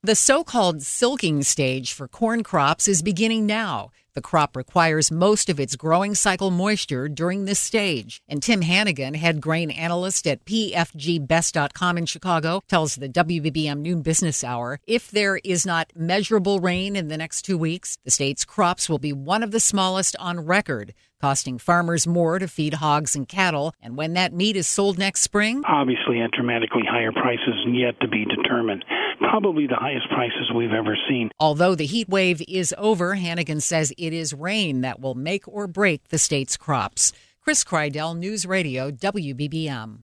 The so-called silking stage for corn crops is beginning now. The crop requires most of its growing cycle moisture during this stage. And Tim Hannigan, head grain analyst at pfgbest.com in Chicago, tells the WBBM Noon Business Hour, if there is not measurable rain in the next 2 weeks, the state's crops will be one of the smallest on record, costing farmers more to feed hogs and cattle. And when that meat is sold next spring, obviously at dramatically higher prices yet to be determined. Probably the highest prices we've ever seen. Although the heat wave is over, Hannigan says it is rain that will make or break the state's crops. Chris Kreidel, News Radio, WBBM.